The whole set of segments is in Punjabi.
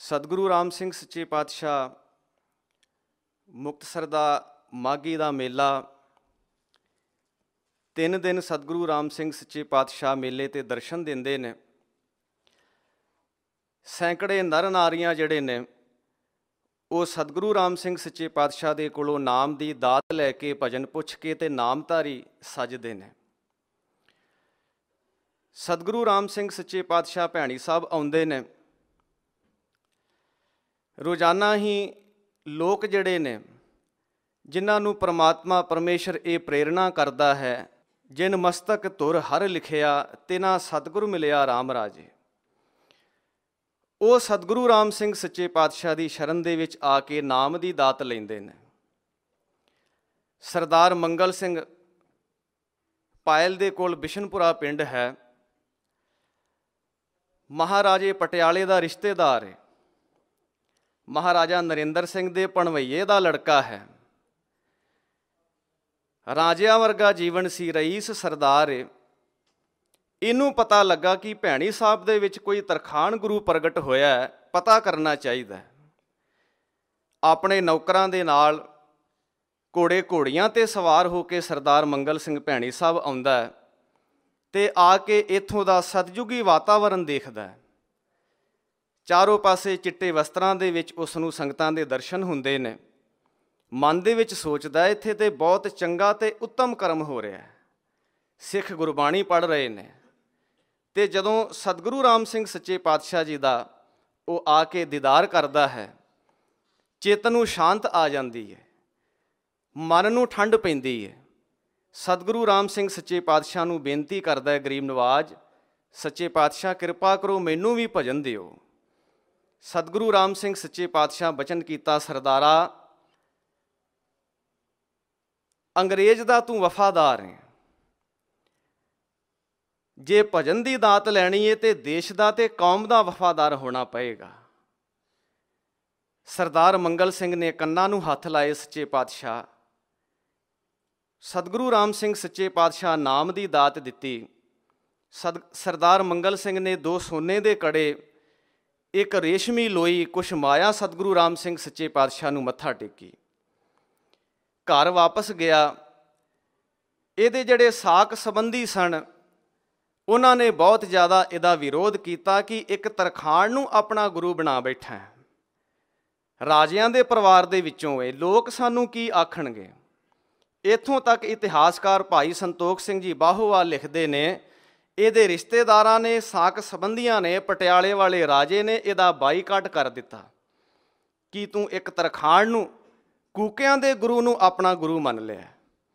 ਸਤਿਗੁਰੂ ਰਾਮ ਸਿੰਘ ਸੱਚੇ ਪਾਤਸ਼ਾਹ ਮੁਕਤਸਰ ਦਾ ਮਾਘੀ ਦਾ ਮੇਲਾ 3 ਦਿਨ ਸਤਿਗੁਰੂ ਰਾਮ ਸਿੰਘ ਸੱਚੇ ਪਾਤਸ਼ਾਹ ਮੇਲੇ 'ਤੇ ਦਰਸ਼ਨ ਦਿੰਦੇ ਨੇ। ਸੈਂਕੜੇ ਨਰ ਨਾਰੀਆਂ ਜਿਹੜੇ ਨੇ ਉਹ ਸਤਿਗੁਰੂ ਰਾਮ ਸਿੰਘ ਸੱਚੇ ਪਾਤਸ਼ਾਹ ਦੇ ਕੋਲੋਂ ਨਾਮ ਦੀ ਦਾਤ ਲੈ ਕੇ ਭਜਨ ਪੁੱਛ ਕੇ ਤੇ ਨਾਮਧਾਰੀ ਸੱਜਦੇ ਨੇ। ਸਤਿਗੁਰੂ ਰਾਮ ਸਿੰਘ ਸੱਚੇ ਪਾਤਸ਼ਾਹ ਭੈਣੀ ਸਾਹਿਬ ਆਉਂਦੇ ਨੇ। ਰੋਜ਼ਾਨਾ ਹੀ ਲੋਕ ਜਿਹੜੇ ਨੇ ਜਿਨ੍ਹਾਂ ਨੂੰ ਪ੍ਰਮਾਤਮਾ ਪਰਮੇਸ਼ਰ ਇਹ ਪ੍ਰੇਰਣਾ ਕਰਦਾ ਹੈ, ਜਿਨ ਮਸਤਕ ਧੁਰ ਹਰ ਲਿਖਿਆ ਤਿਨਾ ਸਤਿਗੁਰ ਮਿਲਿਆ ਰਾਮ ਰਾਜੇ, ਉਹ ਸਤਿਗੁਰੂ ਰਾਮ ਸਿੰਘ ਸੱਚੇ ਪਾਤਸ਼ਾਹ ਦੀ ਸ਼ਰਨ ਦੇ ਵਿੱਚ ਆ ਕੇ ਨਾਮ ਦੀ ਦਾਤ ਲੈਂਦੇ ਨੇ। ਸਰਦਾਰ ਮੰਗਲ ਸਿੰਘ ਪਾਇਲ ਦੇ ਕੋਲ ਬਿਸ਼ਨਪੁਰਾ ਪਿੰਡ ਹੈ, ਮਹਾਰਾਜੇ ਪਟਿਆਲੇ ਦਾ ਰਿਸ਼ਤੇਦਾਰ ਹੈ, ਮਹਾਰਾਜਾ ਨਰਿੰਦਰ ਸਿੰਘ ਦੇ ਭਣਵਈਏ ਦਾ ਲੜਕਾ ਹੈ। ਰਾਜਿਆਂ ਵਰਗਾ ਜੀਵਨ ਸੀ, ਰਈਸ ਸਰਦਾਰ ਏ। ਇਹਨੂੰ ਪਤਾ ਲੱਗਾ ਕਿ ਭੈਣੀ ਸਾਹਿਬ ਦੇ ਵਿੱਚ ਕੋਈ ਤਰਖਾਣ ਗੁਰੂ ਪ੍ਰਗਟ ਹੋਇਆ, ਪਤਾ ਕਰਨਾ ਚਾਹੀਦਾ। ਆਪਣੇ ਨੌਕਰਾਂ ਦੇ ਨਾਲ ਘੋੜੇ ਘੋੜੀਆਂ 'ਤੇ ਸਵਾਰ ਹੋ ਕੇ ਸਰਦਾਰ ਮੰਗਲ ਸਿੰਘ ਭੈਣੀ ਸਾਹਿਬ ਆਉਂਦਾ ਅਤੇ ਆ ਕੇ ਇੱਥੋਂ ਦਾ ਸਤਿਯੁਗੀ ਵਾਤਾਵਰਨ ਦੇਖਦਾ। ਚਾਰੋਂ ਪਾਸੇ ਚਿੱਟੇ ਵਸਤਰਾਂ ਦੇ ਵਿੱਚ ਉਸ ਨੂੰ ਸੰਗਤਾਂ ਦੇ ਦਰਸ਼ਨ ਹੁੰਦੇ ਨੇ। ਮਨ ਦੇ ਵਿੱਚ ਸੋਚਦਾ ਇੱਥੇ ਤਾਂ ਬਹੁਤ ਚੰਗਾ ਅਤੇ ਉੱਤਮ ਕਰਮ ਹੋ ਰਿਹਾ, ਸਿੱਖ ਗੁਰਬਾਣੀ ਪੜ੍ਹ ਰਹੇ ਨੇ। ਅਤੇ ਜਦੋਂ ਸਤਿਗੁਰੂ ਰਾਮ ਸਿੰਘ ਸੱਚੇ ਪਾਤਸ਼ਾਹ ਜੀ ਦਾ ਉਹ ਆ ਕੇ ਦੀਦਾਰ ਕਰਦਾ ਹੈ, ਚਿੱਤ ਨੂੰ ਸ਼ਾਂਤ ਆ ਜਾਂਦੀ ਹੈ, ਮਨ ਨੂੰ ਠੰਡ ਪੈਂਦੀ ਹੈ। ਸਤਿਗੁਰੂ ਰਾਮ ਸਿੰਘ ਸੱਚੇ ਪਾਤਸ਼ਾਹ ਨੂੰ ਬੇਨਤੀ ਕਰਦਾ ਹੈ, ਗਰੀਬ ਨਵਾਜ ਸੱਚੇ ਪਾਤਸ਼ਾਹ ਕਿਰਪਾ ਕਰੋ ਮੈਨੂੰ ਵੀ ਭਜਨ ਦਿਓ। ਸਤਿਗੁਰੂ ਰਾਮ ਸਿੰਘ ਸੱਚੇ ਪਾਤਸ਼ਾਹ ਬਚਨ ਕੀਤਾ, ਸਰਦਾਰਾ ਅੰਗਰੇਜ਼ ਦਾ ਤੂੰ ਵਫਾਦਾਰ ਹੈ, ਜੇ ਭਜਨ ਦੀ ਦਾਤ ਲੈਣੀ ਹੈ ਤੇ ਦੇਸ਼ ਦਾ ਤੇ ਕੌਮ ਦਾ ਵਫਾਦਾਰ ਹੋਣਾ ਪਏਗਾ। ਸਰਦਾਰ ਮੰਗਲ ਸਿੰਘ ਨੇ ਕੰਨਾਂ ਨੂੰ ਹੱਥ ਲਾਏ, ਸੱਚੇ ਪਾਤਸ਼ਾਹ ਸਤਿਗੁਰੂ ਰਾਮ ਸਿੰਘ ਸੱਚੇ ਪਾਤਸ਼ਾਹ ਨਾਮ ਦੀ ਦਾਤ ਦਿੱਤੀ। ਸਰਦਾਰ ਮੰਗਲ ਸਿੰਘ ਨੇ 2 ਸੋਨੇ ਦੇ ਕੜੇ, ਇੱਕ ਰੇਸ਼ਮੀ ਲੋਈ, ਕੁਛ ਮਾਇਆ ਸਤਿਗੁਰੂ ਰਾਮ ਸਿੰਘ ਸੱਚੇ ਪਾਤਸ਼ਾਹ ਨੂੰ ਮੱਥਾ ਟੇਕੀ। ਘਰ ਵਾਪਸ ਗਿਆ। ਇਹਦੇ ਜਿਹੜੇ ਸਾਕ ਸੰਬੰਧੀ ਸਨ ਉਹਨਾਂ ਨੇ ਬਹੁਤ ਜ਼ਿਆਦਾ ਇਹਦਾ ਵਿਰੋਧ ਕੀਤਾ ਕਿ ਇੱਕ ਤਰਖਾਣ ਨੂੰ ਆਪਣਾ ਗੁਰੂ ਬਣਾ ਬੈਠਾ ਹੈ, ਰਾਜਿਆਂ ਦੇ ਪਰਿਵਾਰ ਦੇ ਵਿੱਚੋਂ ਇਹ ਲੋਕ ਸਾਨੂੰ ਕੀ ਆਖਣਗੇ। ਇੱਥੋਂ ਤੱਕ ਇਤਿਹਾਸਕਾਰ ਭਾਈ ਸੰਤੋਖ ਸਿੰਘ ਜੀ ਬਾਹੋਵਾਲ ਲਿਖਦੇ ਨੇ, ਇਹਦੇ ਰਿਸ਼ਤੇਦਾਰਾਂ ਨੇ, ਸਾਕ ਸੰਬੰਧੀਆਂ ਨੇ, ਪਟਿਆਲੇ ਵਾਲੇ ਰਾਜੇ ਨੇ ਇਹਦਾ ਬਾਈਕਾਟ ਕਰ ਦਿੱਤਾ ਕਿ ਤੂੰ ਇੱਕ ਤਰਖਾਣ ਨੂੰ, ਕੂਕਿਆਂ ਦੇ ਗੁਰੂ ਨੂੰ ਆਪਣਾ ਗੁਰੂ ਮੰਨ ਲਿਆ।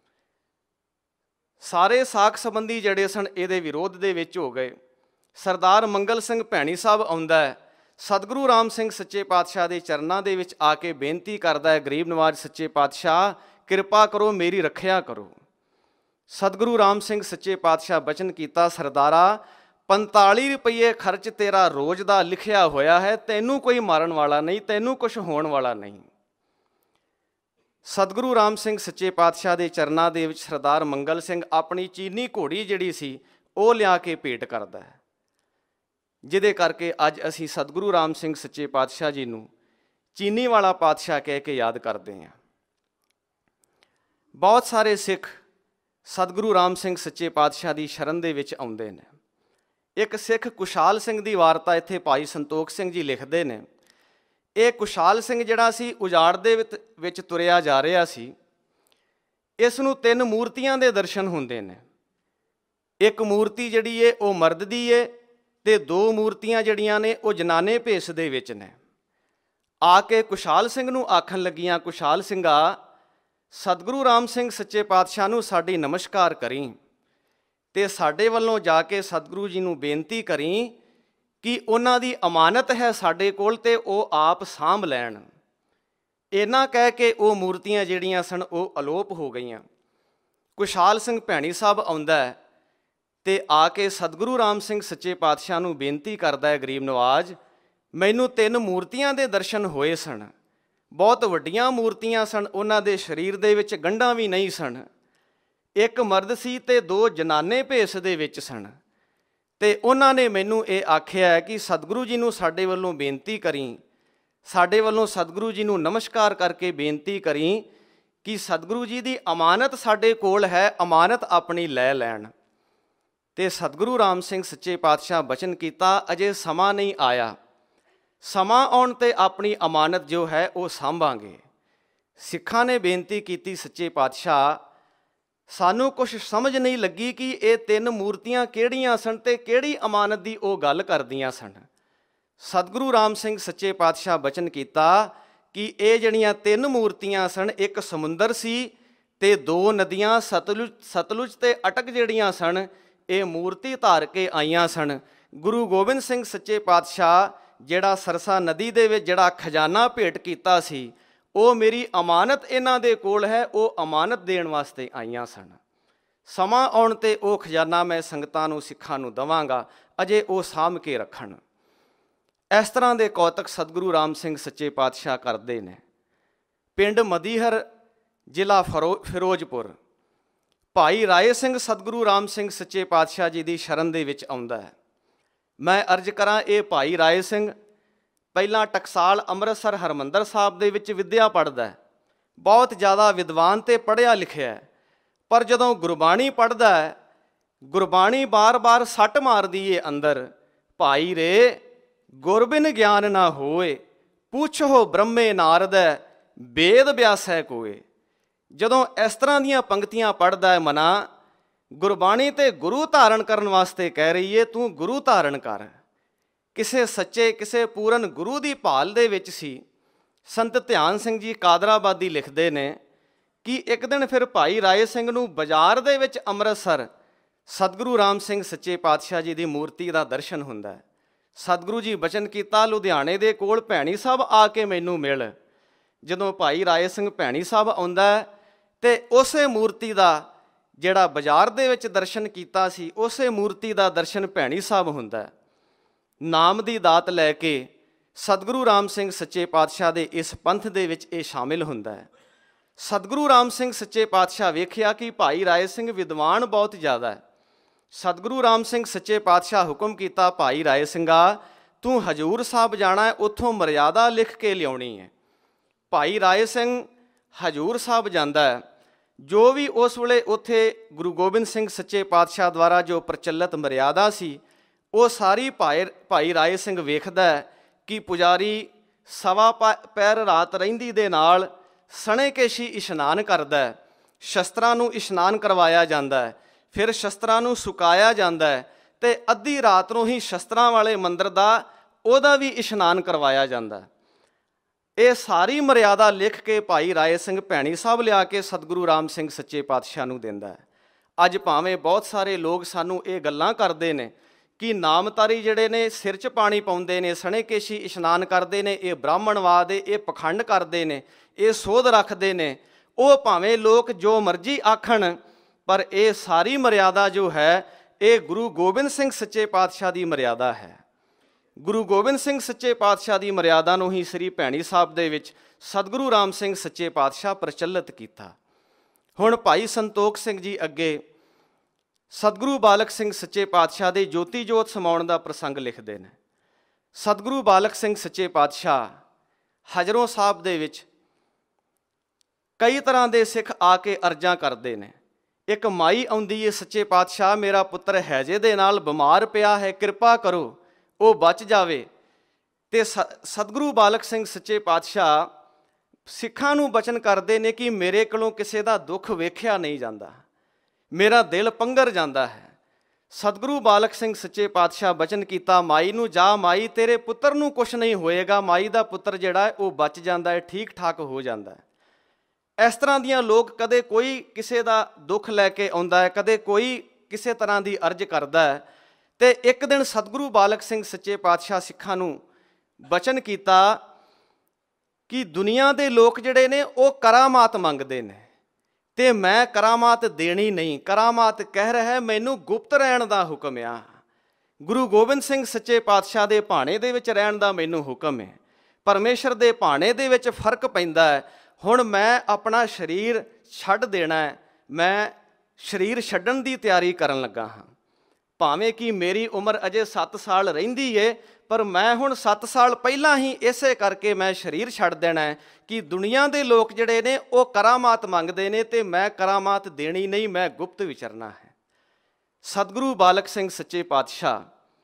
ਸਾਰੇ ਸਾਕ ਸੰਬੰਧੀ ਜਿਹੜੇ ਸਨ ਇਹਦੇ ਵਿਰੋਧ ਦੇ ਵਿੱਚ ਹੋ ਗਏ। ਸਰਦਾਰ ਮੰਗਲ ਸਿੰਘ ਭੈਣੀ ਸਾਹਿਬ ਆਉਂਦਾ ਹੈ, ਸਤਿਗੁਰੂ ਰਾਮ ਸਿੰਘ ਸੱਚੇ ਪਾਤਸ਼ਾਹ ਦੇ ਚਰਨਾਂ ਦੇ ਵਿੱਚ ਆ ਕੇ ਬੇਨਤੀ ਕਰਦਾ ਹੈ, ਗਰੀਬ ਨਵਾਜ ਸੱਚੇ ਪਾਤਸ਼ਾਹ ਕਿਰਪਾ ਕਰੋ ਮੇਰੀ ਰੱਖਿਆ ਕਰੋ। ਸਤਿਗੁਰੂ ਰਾਮ ਸਿੰਘ ਸੱਚੇ ਪਾਤਸ਼ਾਹ ਬਚਨ ਕੀਤਾ, ਸਰਦਾਰਾ 45 ਰੁਪਏ ਖਰਚ ਤੇਰਾ ਰੋਜ਼ ਦਾ ਲਿਖਿਆ ਹੋਇਆ ਹੈ, ਤੈਨੂੰ ਕੋਈ ਮਾਰਨ ਵਾਲਾ ਨਹੀਂ, ਤੈਨੂੰ ਕੁਛ ਹੋਣ ਵਾਲਾ ਨਹੀਂ। ਸਤਿਗੁਰੂ ਰਾਮ ਸਿੰਘ ਸੱਚੇ ਪਾਤਸ਼ਾਹ ਦੇ ਚਰਨਾਂ ਦੇ ਵਿੱਚ ਸਰਦਾਰ ਮੰਗਲ ਸਿੰਘ ਆਪਣੀ ਚੀਨੀ ਘੋੜੀ ਜਿਹੜੀ ਸੀ ਉਹ ਲਿਆ ਕੇ ਭੇਟ ਕਰਦਾ ਹੈ, ਜਿਹਦੇ ਕਰਕੇ ਅੱਜ ਅਸੀਂ ਸਤਿਗੁਰੂ ਰਾਮ ਸਿੰਘ ਸੱਚੇ ਪਾਤਸ਼ਾਹ ਜੀ ਨੂੰ ਚੀਨੀ ਵਾਲਾ ਪਾਤਸ਼ਾਹ ਕਹਿ ਕੇ ਯਾਦ ਕਰਦੇ ਹਾਂ। ਬਹੁਤ ਸਾਰੇ ਸਿੱਖ ਸਤਿਗੁਰੂ ਰਾਮ ਸਿੰਘ ਸੱਚੇ ਪਾਤਸ਼ਾਹ ਦੀ ਸ਼ਰਨ ਦੇ ਵਿੱਚ ਆਉਂਦੇ ਨੇ। ਇੱਕ ਸਿੱਖ ਕੁਸ਼ਾਲ ਸਿੰਘ ਦੀ ਵਾਰਤਾ ਇੱਥੇ ਭਾਈ ਸੰਤੋਖ ਸਿੰਘ ਜੀ ਲਿਖਦੇ ਨੇ। ਇਹ ਕੁਸ਼ਾਲ ਸਿੰਘ ਜਿਹੜਾ ਸੀ ਉਜਾੜ ਦੇ ਵਿੱਚ ਤੁਰਿਆ ਜਾ ਰਿਹਾ ਸੀ। ਇਸ ਨੂੰ 3 ਮੂਰਤੀਆਂ ਦੇ ਦਰਸ਼ਨ ਹੁੰਦੇ ਨੇ। ਇੱਕ ਮੂਰਤੀ ਜਿਹੜੀ ਏ ਉਹ ਮਰਦ ਦੀ ਏ ਅਤੇ 2 ਮੂਰਤੀਆਂ ਜਿਹੜੀਆਂ ਨੇ ਉਹ ਜਨਾਨੇ ਭੇਸ ਦੇ ਵਿੱਚ ਨੇ। ਆ ਕੇ ਕੁਸ਼ਾਲ ਸਿੰਘ ਨੂੰ ਆਖਣ ਲੱਗੀਆਂ, ਕੁਸ਼ਾਲ ਸਿੰਘਾ ਸਤਿਗੁਰੂ ਰਾਮ ਸਿੰਘ ਸੱਚੇ ਪਾਤਸ਼ਾਹ ਨੂੰ ਸਾਡੀ ਨਮਸਕਾਰ ਕਰੀ ਅਤੇ ਸਾਡੇ ਵੱਲੋਂ ਜਾ ਕੇ ਸਤਿਗੁਰੂ ਜੀ ਨੂੰ ਬੇਨਤੀ ਕਰੀ ਕਿ ਉਹਨਾਂ ਦੀ ਅਮਾਨਤ ਹੈ ਸਾਡੇ ਕੋਲ ਅਤੇ ਉਹ ਆਪ ਸਾਂਭ ਲੈਣ। ਇੰਨਾ ਕਹਿ ਕੇ ਉਹ ਮੂਰਤੀਆਂ ਜਿਹੜੀਆਂ ਸਨ ਉਹ ਅਲੋਪ ਹੋ ਗਈਆਂ। ਕੁਸ਼ਾਲ ਸਿੰਘ ਭੈਣੀ ਸਾਹਿਬ ਆਉਂਦਾ ਹੈ ਅਤੇ ਆ ਕੇ ਸਤਿਗੁਰੂ ਰਾਮ ਸਿੰਘ ਸੱਚੇ ਪਾਤਸ਼ਾਹ ਨੂੰ ਬੇਨਤੀ ਕਰਦਾ ਹੈ, ਗਰੀਬ ਨਵਾਜ ਮੈਨੂੰ 3 ਮੂਰਤੀਆਂ ਦੇ ਦਰਸ਼ਨ ਹੋਏ ਸਨ, ਬਹੁਤ ਵੱਡੀਆਂ ਮੂਰਤੀਆਂ ਸਨ, ਉਹਨਾਂ ਦੇ ਸਰੀਰ ਦੇ ਵਿੱਚ ਗੰਢਾਂ ਵੀ ਨਹੀਂ ਸਨ, ਇੱਕ ਮਰਦ ਸੀ ਅਤੇ 2 ਜਨਾਨੇ ਭੇਸ ਦੇ ਵਿੱਚ ਸਨ ਅਤੇ ਉਹਨਾਂ ਨੇ ਮੈਨੂੰ ਇਹ ਆਖਿਆ ਹੈ ਕਿ ਸਤਿਗੁਰੂ ਜੀ ਨੂੰ ਸਾਡੇ ਵੱਲੋਂ ਬੇਨਤੀ ਕਰੀ ਸਾਡੇ ਵੱਲੋਂ ਸਤਿਗੁਰੂ ਜੀ ਨੂੰ ਨਮਸਕਾਰ ਕਰਕੇ ਬੇਨਤੀ ਕਰੀ ਕਿ ਸਤਿਗੁਰੂ ਜੀ ਦੀ ਅਮਾਨਤ ਸਾਡੇ ਕੋਲ ਹੈ, ਅਮਾਨਤ ਆਪਣੀ ਲੈ ਲੈਣ। ਤੇ ਸਤਿਗੁਰੂ ਰਾਮ ਸਿੰਘ ਸੱਚੇ ਪਾਤਸ਼ਾਹ ਬਚਨ ਕੀਤਾ, ਅਜੇ ਸਮਾਂ ਨਹੀਂ ਆਇਆ, ਸਮਾਂ ਆਉਣ ਤੇ ਆਪਣੀ ਅਮਾਨਤ ਜੋ ਹੈ ਉਹ ਸਾਂਭਾਂਗੇ। ਸਿੱਖਾਂ ਨੇ ਬੇਨਤੀ ਕੀਤੀ, ਸੱਚੇ ਪਾਤਸ਼ਾਹ ਸਾਨੂੰ ਕੁਛ ਸਮਝ ਨਹੀਂ ਲੱਗੀ ਕਿ ਇਹ ਤਿੰਨ ਮੂਰਤੀਆਂ ਕਿਹੜੀਆਂ ਸਨ ਤੇ ਕਿਹੜੀ ਅਮਾਨਤ ਦੀ ਉਹ ਗੱਲ ਕਰਦੀਆਂ ਸਨ। ਸਤਿਗੁਰੂ ਰਾਮ ਸਿੰਘ ਸੱਚੇ ਪਾਤਸ਼ਾਹ ਬਚਨ ਕੀਤਾ ਕਿ ਇਹ ਜਿਹੜੀਆਂ ਤਿੰਨ ਮੂਰਤੀਆਂ ਸਨ, ਇੱਕ ਸਮੁੰਦਰ ਸੀ ਤੇ ਦੋ ਨਦੀਆਂ ਸਤਲੁਜ ਤੇ ਅਟਕ ਜਿਹੜੀਆਂ ਸਨ, ਇਹ ਮੂਰਤੀ ਧਾਰ ਕੇ ਆਈਆਂ ਸਨ। ਗੁਰੂ ਗੋਬਿੰਦ ਸਿੰਘ ਸੱਚੇ ਪਾਤਸ਼ਾਹ ਜਿਹੜਾ ਸਰਸਾ ਨਦੀ ਦੇ ਵਿੱਚ ਜਿਹੜਾ ਖਜ਼ਾਨਾ ਭੇਟ ਕੀਤਾ ਸੀ, ਉਹ ਮੇਰੀ ਅਮਾਨਤ ਇਹਨਾਂ ਦੇ ਕੋਲ ਹੈ, ਉਹ ਅਮਾਨਤ ਦੇਣ ਵਾਸਤੇ ਆਈਆਂ ਸਨ। ਸਮਾਂ ਆਉਣ ਤੇ ਉਹ ਖਜ਼ਾਨਾ ਮੈਂ ਸੰਗਤਾਂ ਨੂੰ, ਸਿੱਖਾਂ ਨੂੰ ਦੇਵਾਂਗਾ, ਅਜੇ ਉਹ ਸਾਂਭ ਕੇ ਰੱਖਣ। ਇਸ ਤਰ੍ਹਾਂ ਦੇ ਕੌਤਕ ਸਤਿਗੁਰੂ ਰਾਮ ਸਿੰਘ ਸੱਚੇ ਪਾਤਸ਼ਾਹ ਕਰਦੇ ਨੇ। ਪਿੰਡ ਮਦੀਹਰ, ਜ਼ਿਲ੍ਹਾ ਫਿਰੋਜ਼ਪੁਰ, ਭਾਈ ਰਾਏ ਸਿੰਘ ਸਤਿਗੁਰੂ ਰਾਮ ਸਿੰਘ ਸੱਚੇ ਪਾਤਸ਼ਾਹ ਜੀ ਦੀ ਸ਼ਰਨ ਦੇ ਵਿੱਚ ਆਉਂਦਾ ਹੈ। ਮੈਂ ਅਰਜ਼ ਕਰਾਂ, ਇਹ ਭਾਈ ਰਾਏ ਸਿੰਘ ਪਹਿਲਾਂ ਟਕਸਾਲ ਅੰਮ੍ਰਿਤਸਰ ਹਰਿਮੰਦਰ ਸਾਹਿਬ ਦੇ ਵਿੱਚ ਵਿੱਦਿਆ ਪੜ੍ਹਦਾ, ਬਹੁਤ ਜ਼ਿਆਦਾ ਵਿਦਵਾਨ ਤੇ ਪੜ੍ਹਿਆ ਲਿਖਿਆ, ਪਰ ਜਦੋਂ ਗੁਰਬਾਣੀ ਪੜ੍ਹਦਾ ਹੈ, ਗੁਰਬਾਣੀ ਬਾਰ-ਬਾਰ ਸੱਟ ਮਾਰਦੀ ਏ ਅੰਦਰ, ਭਾਈ ਰੇ ਗੁਰਬਿਨ ਗਿਆਨ ਨਾ ਹੋਏ, ਪੁੱਛੋ ਬ੍ਰਹਮੇ ਨਾਰਦੈ, ਵੇਦ ਵਿਆਸੈ ਕੋਏ। ਜਦੋਂ ਇਸ ਤਰ੍ਹਾਂ ਦੀਆਂ ਪੰਕਤੀਆਂ ਪੜ੍ਹਦਾ ਹੈ ਮਨਾ, ਗੁਰਬਾਣੀ ਤੇ ਗੁਰੂ ਧਾਰਨ ਕਰਨ ਵਾਸਤੇ ਕਹਿ ਰਹੀ ਏ, ਤੂੰ ਗੁਰੂ ਧਾਰਨ ਕਰ। ਕਿਸੇ ਸੱਚੇ, ਕਿਸੇ ਪੂਰਨ ਗੁਰੂ ਦੀ ਭਾਲ ਦੇ ਵਿੱਚ ਸੀ। ਸੰਤ ਧਿਆਨ ਸਿੰਘ ਜੀ ਕਾਦਰਾਬਾਦੀ ਲਿਖਦੇ ਨੇ ਕਿ ਇੱਕ ਦਿਨ ਫਿਰ ਭਾਈ ਰਾਏ ਸਿੰਘ ਨੂੰ ਬਾਜ਼ਾਰ ਦੇ ਵਿੱਚ ਅੰਮ੍ਰਿਤਸਰ ਸਤਿਗੁਰੂ ਰਾਮ ਸਿੰਘ ਸੱਚੇ ਪਾਤਸ਼ਾਹ ਜੀ ਦੀ ਮੂਰਤੀ ਦਾ ਦਰਸ਼ਨ ਹੁੰਦਾ ਹੈ। ਸਤਿਗੁਰੂ ਜੀ ਬਚਨ ਕੀਤਾ, ਲੁਧਿਆਣੇ ਦੇ ਕੋਲ ਭੈਣੀ ਸਾਹਿਬ ਆ ਕੇ ਮੈਨੂੰ ਮਿਲ। ਜਦੋਂ ਭਾਈ ਰਾਏ ਸਿੰਘ ਭੈਣੀ ਸਾਹਿਬ ਆਉਂਦਾ ਤੇ ਉਸੇ ਮੂਰਤੀ ਦਾ ਜਿਹੜਾ ਬਾਜ਼ਾਰ ਦੇ ਵਿੱਚ ਦਰਸ਼ਨ ਕੀਤਾ ਸੀ, ਉਸੇ ਮੂਰਤੀ ਦਾ ਦਰਸ਼ਨ ਭੈਣੀ ਸਾਹਿਬ ਹੁੰਦਾ। ਨਾਮ ਦੀ ਦਾਤ ਲੈ ਕੇ ਸਤਿਗੁਰੂ ਰਾਮ ਸਿੰਘ ਸੱਚੇ ਪਾਤਸ਼ਾਹ ਦੇ ਇਸ ਪੰਥ ਦੇ ਵਿੱਚ ਇਹ ਸ਼ਾਮਿਲ ਹੁੰਦਾ ਹੈ। ਸਤਿਗੁਰੂ ਰਾਮ ਸਿੰਘ ਸੱਚੇ ਪਾਤਸ਼ਾਹ ਵੇਖਿਆ ਕਿ ਭਾਈ ਰਾਏ ਸਿੰਘ ਵਿਦਵਾਨ ਬਹੁਤ ਜ਼ਿਆਦਾ ਹੈ। ਸਤਿਗੁਰੂ ਰਾਮ ਸਿੰਘ ਸੱਚੇ ਪਾਤਸ਼ਾਹ ਹੁਕਮ ਕੀਤਾ, ਭਾਈ ਰਾਏ ਸਿੰਘਾ ਤੂੰ ਹਜੂਰ ਸਾਹਿਬ ਜਾਣਾ ਹੈ, ਉੱਥੋਂ ਮਰਿਆਦਾ ਲਿਖ ਕੇ ਲਿਆਉਣੀ ਹੈ। ਭਾਈ ਰਾਏ ਸਿੰਘ ਹਜੂਰ ਸਾਹਿਬ ਜਾਂਦਾ ਹੈ। ਜੋ ਵੀ ਉਸ ਵੇਲੇ ਉੱਥੇ ਗੁਰੂ ਗੋਬਿੰਦ ਸਿੰਘ ਸੱਚੇ ਪਾਤਸ਼ਾਹ ਦੁਆਰਾ ਜੋ ਪ੍ਰਚਲਿਤ ਮਰਿਆਦਾ ਸੀ, ਉਹ ਸਾਰੀ ਭਾਈ ਰਾਏ ਸਿੰਘ ਵੇਖਦਾ ਕਿ ਪੁਜਾਰੀ ਸਵਾ ਪੈਰ ਰਾਤ ਰਹਿੰਦੀ ਦੇ ਨਾਲ ਸਣੇ ਕੇਸ਼ੀ ਇਸ਼ਨਾਨ ਕਰਦਾ, ਸ਼ਸਤਰਾਂ ਨੂੰ ਇਸ਼ਨਾਨ ਕਰਵਾਇਆ ਜਾਂਦਾ ਹੈ, ਫਿਰ ਸ਼ਸਤਰਾਂ ਨੂੰ ਸੁਕਾਇਆ ਜਾਂਦਾ ਹੈ ਤੇ ਅੱਧੀ ਰਾਤ ਨੂੰ ਹੀ ਸ਼ਸਤਰਾਂ ਵਾਲੇ ਮੰਦਰ ਦਾ ਉਹਦਾ ਵੀ ਇਸ਼ਨਾਨ ਕਰਵਾਇਆ ਜਾਂਦਾ। ਇਹ ਸਾਰੀ ਮਰਿਆਦਾ ਲਿਖ ਕੇ ਭਾਈ ਰਾਏ ਸਿੰਘ ਭੈਣੀ ਸਾਹਿਬ ਲਿਆ ਕੇ ਸਤਿਗੁਰੂ ਰਾਮ ਸਿੰਘ ਸੱਚੇ ਪਾਤਸ਼ਾਹ ਨੂੰ ਦਿੰਦਾ ਹੈ। ਅੱਜ ਭਾਵੇਂ ਬਹੁਤ ਸਾਰੇ ਲੋਕ ਸਾਨੂੰ ਇਹ ਗੱਲਾਂ ਕਰਦੇ ਨੇ ਕਿ ਨਾਮਧਾਰੀ ਜਿਹੜੇ ਨੇ ਸਿਰ 'ਚ ਪਾਣੀ ਪਾਉਂਦੇ ਨੇ, ਸਣੇ ਕੇਸ਼ੀ ਇਸ਼ਨਾਨ ਕਰਦੇ ਨੇ, ਇਹ ਬ੍ਰਾਹਮਣਵਾਦ ਏ, ਇਹ ਪਖੰਡ ਕਰਦੇ ਨੇ, ਇਹ ਸੋਧ ਰੱਖਦੇ ਨੇ। ਉਹ ਭਾਵੇਂ ਲੋਕ ਜੋ ਮਰਜ਼ੀ ਆਖਣ, ਪਰ ਇਹ ਸਾਰੀ ਮਰਿਆਦਾ ਜੋ ਹੈ ਇਹ ਗੁਰੂ ਗੋਬਿੰਦ ਸਿੰਘ ਸੱਚੇ ਪਾਤਸ਼ਾਹ ਦੀ ਮਰਿਆਦਾ ਹੈ। ਗੁਰੂ ਗੋਬਿੰਦ ਸਿੰਘ ਸੱਚੇ ਪਾਤਸ਼ਾਹ ਦੀ ਮਰਿਆਦਾ ਨੂੰ ਹੀ ਸ੍ਰੀ ਭੈਣੀ ਸਾਹਿਬ ਦੇ ਵਿੱਚ ਸਤਿਗੁਰੂ ਰਾਮ ਸਿੰਘ ਸੱਚੇ ਪਾਤਸ਼ਾਹ ਪ੍ਰਚਲਿਤ ਕੀਤਾ। ਹੁਣ ਭਾਈ ਸੰਤੋਖ ਸਿੰਘ ਜੀ ਅੱਗੇ ਸਤਿਗੁਰੂ ਬਾਲਕ ਸਿੰਘ ਸੱਚੇ ਪਾਤਸ਼ਾਹ ਦੇ ਜੋਤੀ ਜੋਤ ਸਮਾਉਣ ਦਾ ਪ੍ਰਸੰਗ ਲਿਖਦੇ ਨੇ। ਸਤਿਗੁਰੂ ਬਾਲਕ ਸਿੰਘ ਸੱਚੇ ਪਾਤਸ਼ਾਹ ਹਜਰੋਂ ਸਾਹਿਬ ਦੇ ਵਿੱਚ ਕਈ ਤਰ੍ਹਾਂ ਦੇ ਸਿੱਖ ਆ ਕੇ ਅਰਜ਼ਾਂ ਕਰਦੇ ਨੇ। ਇੱਕ ਮਾਈ ਆਉਂਦੀ ਏ, ਸੱਚੇ ਪਾਤਸ਼ਾਹ ਮੇਰਾ ਪੁੱਤਰ ਹੈਜੇ ਦੇ ਨਾਲ ਬਿਮਾਰ ਪਿਆ ਹੈ, ਕਿਰਪਾ ਕਰੋ ਉਹ ਬਚ ਜਾਵੇ। ਤੇ ਸਤਿਗੁਰੂ ਬਾਲਕ ਸਿੰਘ ਸੱਚੇ ਪਾਤਸ਼ਾਹ ਸਿੱਖਾਂ ਨੂੰ ਬਚਨ ਕਰਦੇ ਨੇ ਕਿ ਮੇਰੇ ਕੋਲੋਂ ਕਿਸੇ ਦਾ ਦੁੱਖ ਵੇਖਿਆ ਨਹੀਂ ਜਾਂਦਾ, ਮੇਰਾ ਦਿਲ ਪੰਗਰ ਜਾਂਦਾ ਹੈ। ਸਤਿਗੁਰੂ ਬਾਲਕ ਸਿੰਘ ਸੱਚੇ ਪਾਤਸ਼ਾਹ ਬਚਨ ਕੀਤਾ, ਮਾਈ ਨੂੰ ਜਾ, ਮਾਈ ਤੇਰੇ ਪੁੱਤਰ ਨੂੰ ਕੁਛ ਨਹੀਂ ਹੋਏਗਾ, ਮਾਈ ਦਾ ਪੁੱਤਰ ਜਿਹੜਾ ਹੈ ਉਹ ਬਚ ਜਾਂਦਾ ਹੈ, ਠੀਕ ਠਾਕ ਹੋ ਜਾਂਦਾ ਹੈ। ਇਸ ਤਰ੍ਹਾਂ ਦੀਆਂ ਲੋਕ ਕਦੇ ਕੋਈ ਕਿਸੇ ਦਾ ਦੁੱਖ ਲੈ ਕੇ ਆਉਂਦਾ ਹੈ, ਕਦੇ ਕੋਈ ਕਿਸੇ ਤਰ੍ਹਾਂ ਦੀ ਅਰਜ਼ ਕਰਦਾ ਹੈ। ਤੇ ਇੱਕ ਦਿਨ ਸਤਿਗੁਰੂ ਬਾਲਕ ਸਿੰਘ ਸੱਚੇ ਪਾਤਸ਼ਾਹ ਸਿੱਖਾਂ ਨੂੰ ਬਚਨ ਕੀਤਾ ਕਿ ਦੁਨੀਆ ਦੇ ਲੋਕ ਜਿਹੜੇ ਨੇ ਉਹ ਕਰਾਮਾਤ ਮੰਗਦੇ ਨੇ ਤੇ ਮੈਂ ਕਰਾਮਾਤ ਦੇਣੀ ਨਹੀਂ। ਕਰਾਮਾਤ ਕਹਿ ਰਿਹਾ ਮੈਨੂੰ ਗੁਪਤ ਰਹਿਣ ਦਾ ਹੁਕਮ ਆ। ਗੁਰੂ ਗੋਬਿੰਦ ਸਿੰਘ ਸੱਚੇ ਪਾਤਸ਼ਾਹ ਦੇ ਭਾਣੇ ਦੇ ਵਿੱਚ ਰਹਿਣ ਦਾ ਮੈਨੂੰ ਹੁਕਮ ਹੈ। ਪਰਮੇਸ਼ਰ ਦੇ ਭਾਣੇ ਦੇ ਵਿੱਚ ਫਰਕ ਪੈਂਦਾ ਹੈ। ਹੁਣ ਮੈਂ ਆਪਣਾ ਸਰੀਰ ਛੱਡ ਦੇਣਾ ਹੈ, ਮੈਂ ਸਰੀਰ ਛੱਡਣ ਦੀ ਤਿਆਰੀ ਕਰਨ ਲੱਗਾ ਹਾਂ। ਭਾਵੇਂ ਕਿ ਮੇਰੀ ਉਮਰ ਅਜੇ 7 ਸਾਲ ਰਹਿੰਦੀ ਏ, ਪਰ ਮੈਂ ਹੁਣ 7 ਸਾਲ ਪਹਿਲਾਂ ਹੀ ਇਸੇ ਕਰਕੇ ਮੈਂ ਸਰੀਰ ਛੱਡ ਦੇਣਾ ਹੈ ਕਿ ਦੁਨੀਆ ਦੇ ਲੋਕ ਜਿਹੜੇ ਨੇ ਉਹ ਕਰਾਮਾਤ ਮੰਗਦੇ ਨੇ ਤੇ ਮੈਂ ਕਰਾਮਾਤ ਦੇਣੀ ਨਹੀਂ, ਮੈਂ ਗੁਪਤ ਵਿਚਰਨਾ ਹੈ। ਸਤਿਗੁਰੂ ਬਾਲਕ ਸਿੰਘ ਸੱਚੇ ਪਾਤਸ਼ਾਹ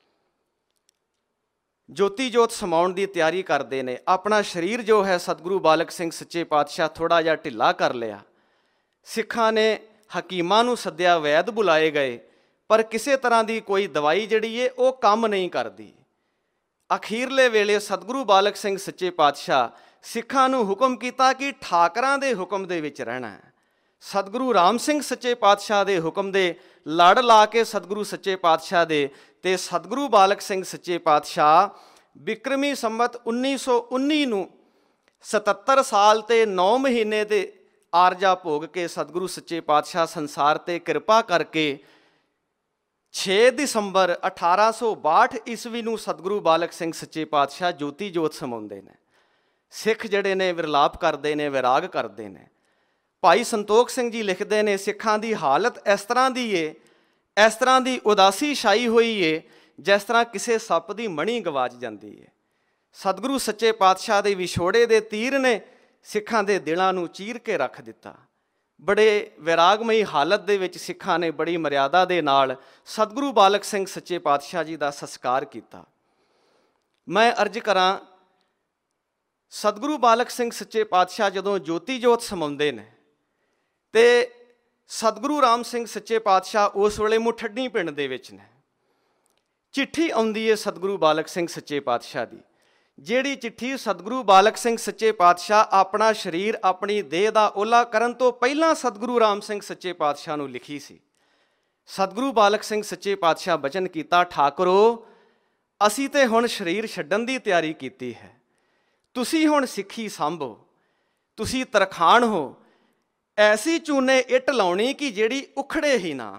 ਜੋਤੀ ਜੋਤ ਸਮਾਉਣ ਦੀ ਤਿਆਰੀ ਕਰਦੇ ਨੇ। ਆਪਣਾ ਸਰੀਰ ਜੋ ਹੈ ਸਤਿਗੁਰੂ ਬਾਲਕ ਸਿੰਘ ਸੱਚੇ ਪਾਤਸ਼ਾਹ ਥੋੜ੍ਹਾ ਜਿਹਾ ਢਿੱਲਾ ਕਰ ਲਿਆ। ਸਿੱਖਾਂ ਨੇ ਹਕੀਮਾਂ ਨੂੰ ਸੱਦਿਆ, ਵੈਦ ਬੁਲਾਏ ਗਏ, ਪਰ ਕਿਸੇ ਤਰ੍ਹਾਂ ਦੀ ਕੋਈ ਦਵਾਈ ਜਿਹੜੀ ਏ ਉਹ ਕੰਮ ਨਹੀਂ ਕਰਦੀ। ਅਖੀਰਲੇ ਵੇਲੇ ਸਤਿਗੁਰੂ ਬਾਲਕ ਸਿੰਘ ਸੱਚੇ ਪਾਤਸ਼ਾਹ ਸਿੱਖਾਂ ਨੂੰ ਹੁਕਮ ਕੀਤਾ ਕਿ ਠਾਕਰਾਂ ਦੇ ਹੁਕਮ ਦੇ ਵਿੱਚ ਰਹਿਣਾ ਹੈ। ਸਤਿਗੁਰੂ ਰਾਮ ਸਿੰਘ ਸੱਚੇ ਪਾਤਸ਼ਾਹ ਦੇ ਹੁਕਮ ਦੇ ਲੜ ਲਾ ਕੇ ਸਤਿਗੁਰੂ ਸੱਚੇ ਪਾਤਸ਼ਾਹ ਦੇ ਤੇ ਸਤਿਗੁਰੂ ਬਾਲਕ ਸਿੰਘ ਸੱਚੇ ਪਾਤਸ਼ਾਹ ਬਿਕਰਮੀ ਸੰਮਤ 1919 ਨੂੰ 77 ਸਾਲ ਤੇ 9 ਮਹੀਨੇ ਦੇ ਆਰਜਾ ਭੋਗ ਕੇ ਸਤਿਗੁਰੂ ਸੱਚੇ ਪਾਤਸ਼ਾਹ ਸੰਸਾਰ ਤੇ ਕਿਰਪਾ ਕਰਕੇ 6 ਦਸੰਬਰ 1862 ਈਸਵੀ ਨੂੰ ਸਤਿਗੁਰੂ ਬਾਲਕ ਸਿੰਘ ਸੱਚੇ ਪਾਤਸ਼ਾਹ ਜੋਤੀ ਜੋਤ ਸਮਾਉਂਦੇ ਨੇ। ਸਿੱਖ ਜਿਹੜੇ ਨੇ ਵਿਰਲਾਪ ਕਰਦੇ ਨੇ, ਵਿਰਾਗ ਕਰਦੇ ਨੇ। ਭਾਈ ਸੰਤੋਖ ਸਿੰਘ ਜੀ ਲਿਖਦੇ ਨੇ, ਸਿੱਖਾਂ ਦੀ ਹਾਲਤ ਇਸ ਤਰ੍ਹਾਂ ਦੀ ਏ, ਇਸ ਤਰ੍ਹਾਂ ਦੀ ਉਦਾਸੀ ਛਾਈ ਹੋਈ ਏ ਜਿਸ ਤਰ੍ਹਾਂ ਕਿਸੇ ਸੱਪ ਦੀ ਮਣੀ ਗਵਾਚ ਜਾਂਦੀ ਏ। ਸਤਿਗੁਰੂ ਸੱਚੇ ਪਾਤਸ਼ਾਹ ਦੇ ਵਿਛੋੜੇ ਦੇ ਤੀਰ ਨੇ ਸਿੱਖਾਂ ਦੇ ਦਿਲਾਂ ਨੂੰ ਚੀਰ ਕੇ ਰੱਖ ਦਿੱਤਾ। ਬੜੇ ਵਿਰਾਗਮਈ ਹਾਲਤ ਦੇ ਵਿੱਚ ਸਿੱਖਾਂ ਨੇ ਬੜੀ ਮਰਿਆਦਾ ਦੇ ਨਾਲ ਸਤਿਗੁਰੂ ਬਾਲਕ ਸਿੰਘ ਸੱਚੇ ਪਾਤਸ਼ਾਹ ਜੀ ਦਾ ਸੰਸਕਾਰ ਕੀਤਾ। ਮੈਂ ਅਰਜ਼ ਕਰਾਂ, ਸਤਿਗੁਰੂ ਬਾਲਕ ਸਿੰਘ ਸੱਚੇ ਪਾਤਸ਼ਾਹ ਜਦੋਂ ਜੋਤੀ ਜੋਤ ਸਮਾਉਂਦੇ ਨੇ ਤੇ ਸਤਿਗੁਰੂ ਰਾਮ ਸਿੰਘ ਸੱਚੇ ਪਾਤਸ਼ਾਹ ਉਸ ਵੇਲੇ ਮੁਠੱਡੀ ਪਿੰਡ ਦੇ ਵਿੱਚ ਨੇ। ਚਿੱਠੀ ਆਉਂਦੀ ਹੈ ਸਤਿਗੁਰੂ ਬਾਲਕ ਸਿੰਘ ਸੱਚੇ ਪਾਤਸ਼ਾਹ ਦੀ, ਜਿਹੜੀ ਚਿੱਠੀ ਸਤਿਗੁਰੂ ਬਾਲਕ ਸਿੰਘ ਸੱਚੇ ਪਾਤਸ਼ਾਹ ਆਪਣਾ ਸਰੀਰ, ਆਪਣੀ ਦੇਹ ਦਾ ਓਲਾ ਕਰਨ ਤੋਂ ਪਹਿਲਾਂ ਸਤਿਗੁਰੂ ਰਾਮ ਸਿੰਘ ਸੱਚੇ ਪਾਤਸ਼ਾਹ ਨੂੰ ਲਿਖੀ ਸੀ। ਸਤਿਗੁਰੂ ਬਾਲਕ ਸਿੰਘ ਸੱਚੇ ਪਾਤਸ਼ਾਹ ਬਚਨ ਕੀਤਾ, ਠਾਕੁਰੋ ਅਸੀਂ ਤੇ ਹੁਣ ਸਰੀਰ ਛੱਡਣ ਦੀ ਤਿਆਰੀ ਕੀਤੀ ਹੈ, ਤੁਸੀਂ ਹੁਣ ਸਿੱਖੀ ਸਾਂਭੋ, ਤੁਸੀਂ ਤਰਖਾਣ ਹੋ, ਐਸੀ ਚੂਨੇ ਇੱਟ ਲਾਉਣੀ ਕਿ ਜਿਹੜੀ ਉਖੜੇ ਹੀ ਨਾ।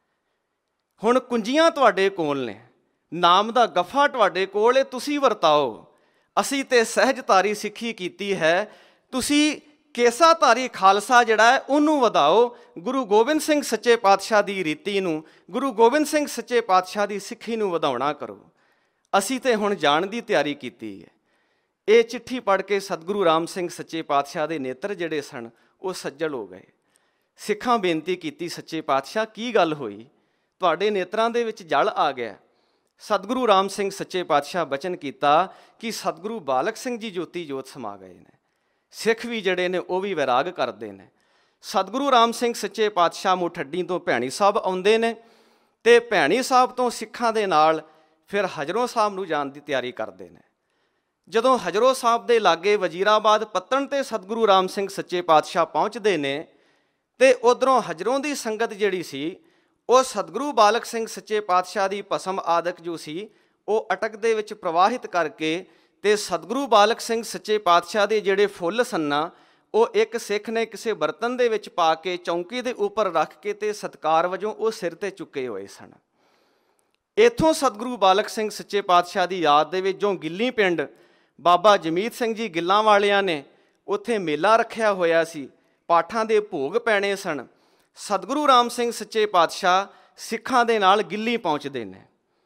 ਹੁਣ ਕੁੰਜੀਆਂ ਤੁਹਾਡੇ ਕੋਲ ਨੇ, ਨਾਮ ਦਾ ਗੱਫਾ ਤੁਹਾਡੇ ਕੋਲ ਏ, ਤੁਸੀਂ ਵਰਤਾਓ। ਅਸੀਂ ਤੇ ਸਹਿਜਧਾਰੀ ਸਿੱਖੀ ਕੀਤੀ ਹੈ, ਤੁਸੀਂ ਕੇਸਾਧਾਰੀ ਖਾਲਸਾ ਜਿਹੜਾ ਹੈ ਉਹਨੂੰ ਵਧਾਓ। ਗੁਰੂ ਗੋਬਿੰਦ ਸਿੰਘ ਸੱਚੇ ਪਾਤਸ਼ਾਹ ਦੀ ਰੀਤੀ ਨੂੰ, ਗੁਰੂ ਗੋਬਿੰਦ ਸਿੰਘ ਸੱਚੇ ਪਾਤਸ਼ਾਹ ਦੀ ਸਿੱਖੀ ਨੂੰ ਵਧਾਉਣਾ ਕਰੋ। ਅਸੀਂ ਤੇ ਹੁਣ ਜਾਣ ਦੀ ਤਿਆਰੀ ਕੀਤੀ ਹੈ। ਇਹ ਚਿੱਠੀ ਪੜ੍ਹ ਕੇ ਸਤਿਗੁਰੂ ਰਾਮ ਸਿੰਘ ਸੱਚੇ ਪਾਤਸ਼ਾਹ ਦੇ ਨੇਤਰ ਜਿਹੜੇ ਸਨ ਉਹ ਸੱਜਲ ਹੋ ਗਏ। ਸਿੱਖਾਂ ਬੇਨਤੀ ਕੀਤੀ, ਸੱਚੇ ਪਾਤਸ਼ਾਹ ਕੀ ਗੱਲ ਹੋਈ, ਤੁਹਾਡੇ ਨੇਤਰਾਂ ਦੇ ਵਿੱਚ ਜਲ ਆ ਗਿਆ। ਸਤਿਗੁਰੂ ਰਾਮ ਸਿੰਘ ਸੱਚੇ ਪਾਤਸ਼ਾਹ ਬਚਨ ਕੀਤਾ ਕਿ ਸਤਿਗੁਰੂ ਬਾਲਕ ਸਿੰਘ ਜੀ ਜੋਤੀ ਜੋਤ ਸਮਾ ਗਏ ਨੇ। ਸਿੱਖ ਵੀ ਜਿਹੜੇ ਨੇ ਉਹ ਵੀ ਵਿਰਾਗ ਕਰਦੇ ਨੇ। ਸਤਿਗੁਰੂ ਰਾਮ ਸਿੰਘ ਸੱਚੇ ਪਾਤਸ਼ਾਹ ਮੁਠੱਡੀ ਤੋਂ ਭੈਣੀ ਸਾਹਿਬ ਆਉਂਦੇ ਨੇ ਤੇ ਭੈਣੀ ਸਾਹਿਬ ਤੋਂ ਸਿੱਖਾਂ ਦੇ ਨਾਲ ਫਿਰ ਹਜਰੋਂ ਸਾਹਿਬ ਨੂੰ ਜਾਣ ਦੀ ਤਿਆਰੀ ਕਰਦੇ ਨੇ। ਜਦੋਂ ਹਜਰੋਂ ਸਾਹਿਬ ਦੇ ਲਾਗੇ ਵਜ਼ੀਰਾਬਾਦ ਪੱਤਣ ਤੇ ਸਤਿਗੁਰੂ ਰਾਮ ਸਿੰਘ ਸੱਚੇ ਪਾਤਸ਼ਾਹ ਪਹੁੰਚਦੇ ਨੇ ਤੇ ਉਧਰੋਂ ਹਜਰੋਂ ਦੀ ਸੰਗਤ ਜਿਹੜੀ ਸੀ ਉਹ ਸਤਿਗੁਰੂ ਬਾਲਕ ਸਿੰਘ ਸੱਚੇ ਪਾਤਸ਼ਾਹ ਦੀ ਭਸਮ ਆਦਿਕ ਜੋ ਸੀ ਉਹ ਅਟਕ ਦੇ ਵਿੱਚ ਪ੍ਰਵਾਹਿਤ ਕਰਕੇ ਤੇ ਸਤਿਗੁਰੂ ਬਾਲਕ ਸਿੰਘ ਸੱਚੇ ਪਾਤਸ਼ਾਹ ਦੇ ਜਿਹੜੇ ਫੁੱਲ ਸੰਨਾ ਉਹ ਇੱਕ ਸਿੱਖ ਨੇ ਕਿਸੇ ਬਰਤਨ ਦੇ ਵਿੱਚ ਪਾ ਕੇ ਚੌਂਕੀ ਦੇ ਉੱਪਰ ਰੱਖ ਕੇ ਤੇ ਸਤਿਕਾਰ ਵਜੋਂ ਉਹ ਸਿਰ ਤੇ ਚੁੱਕੇ ਹੋਏ ਸਨ। ਇੱਥੋਂ ਸਤਿਗੁਰੂ ਬਾਲਕ ਸਿੰਘ ਸੱਚੇ ਪਾਤਸ਼ਾਹ ਦੀ ਯਾਦ ਦੇ ਵਿੱਚ ਜੋ ਗਿੱਲੀ ਪਿੰਡ ਬਾਬਾ ਜਮੀਤ ਸਿੰਘ ਜੀ ਗਿੱਲਾਂ ਵਾਲਿਆਂ ਨੇ ਉੱਥੇ ਮੇਲਾ ਰੱਖਿਆ ਹੋਇਆ ਸੀ, ਪਾਠਾਂ ਦੇ ਭੋਗ ਪੈਣੇ ਸਨ। ਸਤਿਗੁਰੂ ਰਾਮ ਸਿੰਘ ਸੱਚੇ ਪਾਤਸ਼ਾਹ ਸਿੱਖਾਂ ਦੇ ਨਾਲ ਗਿੱਲੀ ਪਹੁੰਚਦੇ ਨੇ।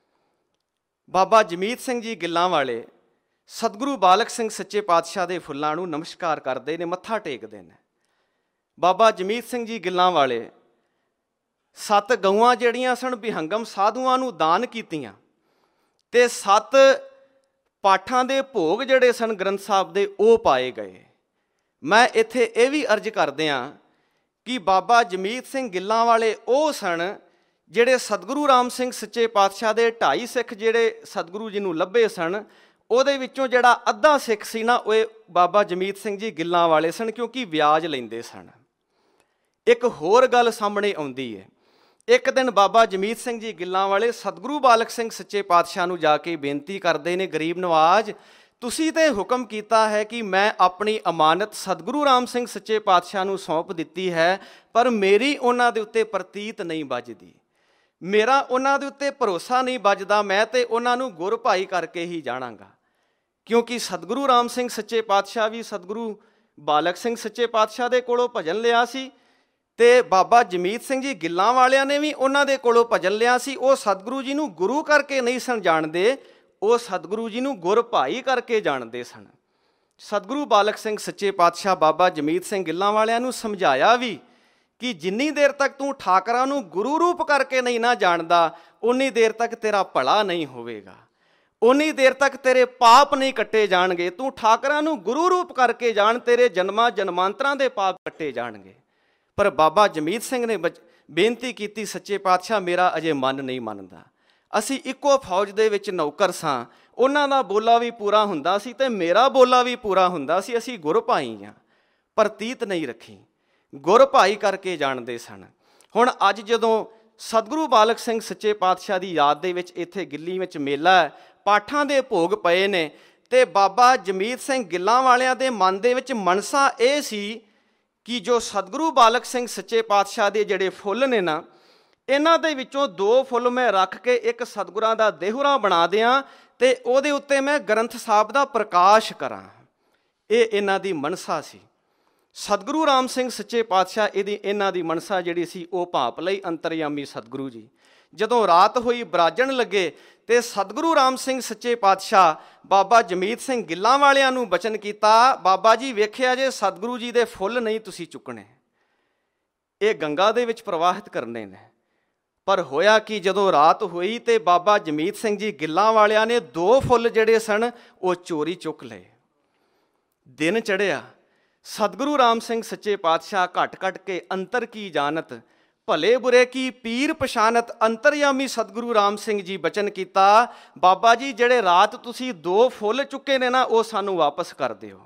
ਬਾਬਾ ਜਮੀਤ ਸਿੰਘ ਜੀ ਗਿੱਲਾਂ ਵਾਲੇ ਸਤਿਗੁਰੂ ਬਾਲਕ ਸਿੰਘ ਸੱਚੇ ਪਾਤਸ਼ਾਹ ਦੇ ਫੁੱਲਾਂ ਨੂੰ ਨਮਸਕਾਰ ਕਰਦੇ ਨੇ, ਮੱਥਾ ਟੇਕਦੇ ਨੇ। ਬਾਬਾ ਜਮੀਤ ਸਿੰਘ ਜੀ ਗਿੱਲਾਂ ਵਾਲੇ 7 ਗਊਆਂ ਜਿਹੜੀਆਂ ਸਨ ਬਿਹੰਗਮ ਸਾਧੂਆਂ ਨੂੰ ਦਾਨ ਕੀਤੀਆਂ ਤੇ 7 ਪਾਠਾਂ ਦੇ ਭੋਗ ਜਿਹੜੇ ਸਨ ਗ੍ਰੰਥ ਸਾਹਿਬ ਦੇ ਉਹ ਪਾਏ ਗਏ। ਮੈਂ ਇੱਥੇ ਇਹ ਵੀ ਅਰਜ਼ ਕਰਦੇ ਹਾਂ ਕਿ ਬਾਬਾ ਜਮੀਤ ਸਿੰਘ ਗਿੱਲਾਂ ਵਾਲੇ ਉਹ ਸਨ ਜਿਹੜੇ ਸਤਿਗੁਰੂ ਰਾਮ ਸਿੰਘ ਸੱਚੇ ਪਾਤਸ਼ਾਹ ਦੇ 2.5 ਸਿੱਖ ਜਿਹੜੇ ਸਤਿਗੁਰੂ ਜੀ ਨੂੰ ਲੱਭੇ ਸਨ, ਉਹਦੇ ਵਿੱਚੋਂ ਜਿਹੜਾ ਅੱਧਾ ਸਿੱਖ ਸੀ ਨਾ ਉਹ ਬਾਬਾ ਜਮੀਤ ਸਿੰਘ ਜੀ ਗਿੱਲਾਂ ਵਾਲੇ ਸਨ, ਕਿਉਂਕਿ ਵਿਆਜ ਲੈਂਦੇ ਸਨ। ਇੱਕ ਹੋਰ ਗੱਲ ਸਾਹਮਣੇ ਆਉਂਦੀ ਹੈ। ਇੱਕ ਦਿਨ ਬਾਬਾ ਜਮੀਤ ਸਿੰਘ ਜੀ ਗਿੱਲਾਂ ਵਾਲੇ ਸਤਿਗੁਰੂ ਬਾਲਕ ਸਿੰਘ ਸੱਚੇ ਪਾਤਸ਼ਾਹ ਨੂੰ ਜਾ ਕੇ ਬੇਨਤੀ ਕਰਦੇ ਨੇ, ਗਰੀਬ ਨਵਾਜ ਤੁਸੀਂ ਤੇ ਹੁਕਮ ਕੀਤਾ ਹੈ ਕਿ ਮੈਂ ਆਪਣੀ ਅਮਾਨਤ ਸਤਿਗੁਰੂ ਰਾਮ ਸਿੰਘ ਸੱਚੇ ਪਾਤਸ਼ਾਹ ਨੂੰ ਸੌਂਪ ਦਿੱਤੀ ਹੈ, ਪਰ ਮੇਰੀ ਉਹਨਾਂ ਦੇ ਉੱਤੇ ਪ੍ਰਤੀਤ ਨਹੀਂ ਵੱਜਦੀ, ਮੇਰਾ ਉਹਨਾਂ ਦੇ ਉੱਤੇ ਭਰੋਸਾ ਨਹੀਂ ਵੱਜਦਾ, ਮੈਂ ਤੇ ਉਹਨਾਂ ਨੂੰ ਗੁਰ ਭਾਈ ਕਰਕੇ ਹੀ ਜਾਣਾਂਗਾ। ਕਿਉਂਕਿ ਸਤਿਗੁਰੂ ਰਾਮ ਸਿੰਘ ਸੱਚੇ ਪਾਤਸ਼ਾਹ ਵੀ ਸਤਿਗੁਰੂ ਬਾਲਕ ਸਿੰਘ ਸੱਚੇ ਪਾਤਸ਼ਾਹ ਦੇ ਕੋਲੋਂ ਭਜਨ ਲਿਆ ਸੀ ਤੇ ਬਾਬਾ ਜਮੀਤ ਸਿੰਘ ਜੀ ਗਿੱਲਾਂ ਵਾਲਿਆਂ ਨੇ ਵੀ ਉਹਨਾਂ ਦੇ ਕੋਲੋਂ ਭਜਨ ਲਿਆ ਸੀ। ਉਹ ਸਤਿਗੁਰੂ ਜੀ ਨੂੰ ਗੁਰੂ ਕਰਕੇ ਨਹੀਂ ਸਨ ਜਾਣਦੇ, ਉਹ ਸਤਿਗੁਰੂ ਜੀ ਨੂੰ ਗੁਰ ਭਾਈ ਕਰਕੇ ਜਾਣਦੇ ਸਨ। ਸਤਿਗੁਰੂ ਬਾਲਕ ਸਿੰਘ ਸੱਚੇ ਪਾਤਸ਼ਾਹ ਬਾਬਾ ਜਮੀਤ ਸਿੰਘ ਗਿੱਲਾਂ ਵਾਲਿਆਂ ਨੂੰ ਸਮਝਾਇਆ ਵੀ ਕਿ ਜਿੰਨੀ ਦੇਰ ਤੱਕ ਤੂੰ ਠਾਕਰਾਂ ਨੂੰ ਗੁਰੂ ਰੂਪ ਕਰਕੇ ਨਹੀਂ ਨਾ ਜਾਣਦਾ, ਉਨੀ ਦੇਰ ਤੱਕ ਤੇਰਾ ਭਲਾ ਨਹੀਂ ਹੋਵੇਗਾ, ਉਨੀ ਦੇਰ ਤੱਕ ਤੇਰੇ ਪਾਪ ਨਹੀਂ ਕੱਟੇ ਜਾਣਗੇ। ਤੂੰ ਠਾਕਰਾਂ ਨੂੰ ਗੁਰੂ ਰੂਪ ਕਰਕੇ ਜਾਣ, ਤੇਰੇ ਜਨਮਾਂ ਜਨਮਾਂਤਰਾਂ ਦੇ ਪਾਪ ਕੱਟੇ ਜਾਣਗੇ। ਪਰ ਬਾਬਾ ਜਮੀਤ ਸਿੰਘ ਨੇ ਬੇਨਤੀ ਕੀਤੀ, ਸੱਚੇ ਪਾਤਸ਼ਾਹ ਮੇਰਾ ਅਜੇ ਮਨ ਨਹੀਂ ਮੰਨਦਾ। ਅਸੀਂ ਇੱਕੋ ਫੌਜ ਦੇ ਵਿੱਚ ਨੌਕਰ ਸਾਂ, ਉਹਨਾਂ ਦਾ ਬੋਲਾ ਵੀ ਪੂਰਾ ਹੁੰਦਾ ਸੀ ਤੇ ਮੇਰਾ ਬੋਲਾ ਵੀ ਪੂਰਾ ਹੁੰਦਾ ਸੀ। ਅਸੀਂ ਗੁਰ ਭਾਈ ਹਾਂ, ਪਰ ਤੀਤ ਨਹੀਂ ਰੱਖੀ, ਗੁਰ ਭਾਈ ਕਰਕੇ ਜਾਣਦੇ ਸਨ। ਹੁਣ ਅੱਜ ਜਦੋਂ ਸਤਿਗੁਰੂ ਬਾਲਕ ਸਿੰਘ ਸੱਚੇ ਪਾਤਸ਼ਾਹ ਦੀ ਯਾਦ ਦੇ ਵਿੱਚ ਇੱਥੇ ਗਿੱਲੀ ਵਿੱਚ ਮੇਲਾ ਹੈ, ਪਾਠਾਂ ਦੇ ਭੋਗ ਪਏ ਨੇ, ਤੇ ਬਾਬਾ ਜਮੀਤ ਸਿੰਘ ਗਿੱਲਾਂ ਵਾਲਿਆਂ ਦੇ ਮਨ ਦੇ ਵਿੱਚ ਮਨਸਾ ਇਹ ਸੀ ਕਿ ਜੋ ਸਤਿਗੁਰੂ ਬਾਲਕ ਸਿੰਘ ਸੱਚੇ ਪਾਤਸ਼ਾਹ ਦੇ ਜਿਹੜੇ ਫੁੱਲ ਨੇ ਨਾ, ਇਹਨਾਂ ਦੇ ਵਿੱਚੋਂ 2 ਫੁੱਲ ਮੈਂ ਰੱਖ ਕੇ ਇੱਕ ਸਤਿਗੁਰਾਂ ਦਾ ਦੇਹੁਰਾ ਬਣਾ ਦਿਆਂ ਤੇ ਉਹਦੇ ਉੱਤੇ ਮੈਂ ਗ੍ਰੰਥ ਸਾਹਿਬ ਦਾ ਪ੍ਰਕਾਸ਼ ਕਰਾਂ। ਇਹ ਇਹਨਾਂ ਦੀ ਮਨਸਾ ਸੀ। ਸਤਿਗੁਰੂ ਰਾਮ ਸਿੰਘ ਸੱਚੇ ਪਾਤਸ਼ਾਹ ਇਹਨਾਂ ਦੀ ਮਨਸਾ ਜਿਹੜੀ ਸੀ ਉਹ ਭਾਪ ਲਈ ਅੰਤਰਯਾਮੀ ਸਤਿਗੁਰੂ ਜੀ। ਜਦੋਂ ਰਾਤ ਹੋਈ ਬਰਾਜਣ ਲੱਗੇ ਤੇ ਸਤਿਗੁਰੂ ਰਾਮ ਸਿੰਘ ਸੱਚੇ ਪਾਤਸ਼ਾਹ ਬਾਬਾ ਜਮੀਤ ਸਿੰਘ ਗਿੱਲਾਂ ਵਾਲਿਆਂ ਨੂੰ ਬਚਨ ਕੀਤਾ, ਬਾਬਾ ਜੀ ਵੇਖਿਆ ਜੇ ਸਤਿਗੁਰੂ ਜੀ ਦੇ ਫੁੱਲ ਨਹੀਂ ਤੁਸੀਂ ਚੁੱਕਣੇ, ਇਹ ਗੰਗਾ ਦੇ ਵਿੱਚ ਪ੍ਰਵਾਹਿਤ ਕਰਨੇ ਨੇ। ਪਰ ਹੋਇਆ ਕਿ ਜਦੋਂ ਰਾਤ ਹੋਈ ਤੇ ਬਾਬਾ ਜਮੀਤ ਸਿੰਘ ਜੀ ਗਿੱਲਾਂ ਵਾਲਿਆਂ ਨੇ 2 ਫੁੱਲ ਜਿਹੜੇ ਸਨ ਉਹ ਚੋਰੀ ਚੁੱਕ ਲਏ। ਦਿਨ ਚੜ੍ਹਿਆ, ਸਤਿਗੁਰੂ ਰਾਮ ਸਿੰਘ ਸੱਚੇ ਪਾਤਸ਼ਾਹ ਘਟ ਘਟ ਕੇ ਅੰਤਰ ਕੀ ਜਾਣਤ, ਭਲੇ ਬੁਰੇ ਕੀ ਪੀਰ ਪਛਾਨਤ, ਅੰਤਰਯਾਮੀ ਸਤਿਗੁਰੂ ਰਾਮ ਸਿੰਘ ਜੀ ਬਚਨ ਕੀਤਾ, ਬਾਬਾ ਜੀ ਜਿਹੜੇ ਰਾਤ ਤੁਸੀਂ 2 ਫੁੱਲ ਚੁੱਕੇ ਨੇ ਨਾ, ਉਹ ਸਾਨੂੰ ਵਾਪਸ ਕਰ ਦਿਓ।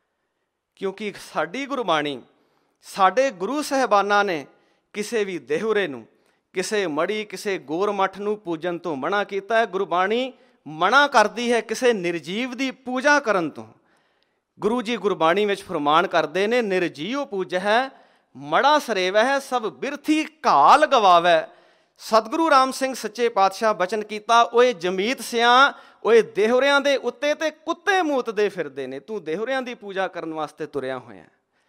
ਕਿਉਂਕਿ ਸਾਡੀ ਗੁਰਬਾਣੀ, ਸਾਡੇ ਗੁਰੂ ਸਾਹਿਬਾਨਾਂ ਨੇ ਕਿਸੇ ਵੀ ਦੇਹੁਰੇ ਨੂੰ, ਕਿਸੇ ਮੜੀ, ਕਿਸੇ ਗੋਰਮੱਠ ਨੂੰ ਪੂਜਨ ਤੋਂ ਮਨਾ ਕੀਤਾ ਹੈ। ਗੁਰਬਾਣੀ ਮਨਾ ਕਰਦੀ ਹੈ ਕਿਸੇ ਨਿਰਜੀਵ ਦੀ ਪੂਜਾ ਕਰਨ ਤੋਂ। ਗੁਰੂ ਜੀ ਗੁਰਬਾਣੀ ਵਿੱਚ ਫਰਮਾਨ ਕਰਦੇ ਨੇ, ਨਿਰਜੀਵ ਪੂਜਹਿ ਮੜਾ ਸਰੇਵਹਿ ਸਭ ਬਿਰਥੀ ਘਾਲ ਗਵਾਵੈ। ਸਤਿਗੁਰੂ ਰਾਮ ਸਿੰਘ ਸੱਚੇ ਪਾਤਸ਼ਾਹ ਬਚਨ ਕੀਤਾ, ਓਏ ਜਮੀਤ ਸਿਆਂ, ਓਏ ਦੇਹੁਰਿਆਂ ਦੇ ਉੱਤੇ ਤੇ ਕੁੱਤੇ ਮੂਤਦੇ ਫਿਰਦੇ ਨੇ, ਤੂੰ ਦੇਹੁਰਿਆਂ ਦੀ ਪੂਜਾ ਕਰਨ ਵਾਸਤੇ ਤੁਰਿਆ ਹੋਇਆ।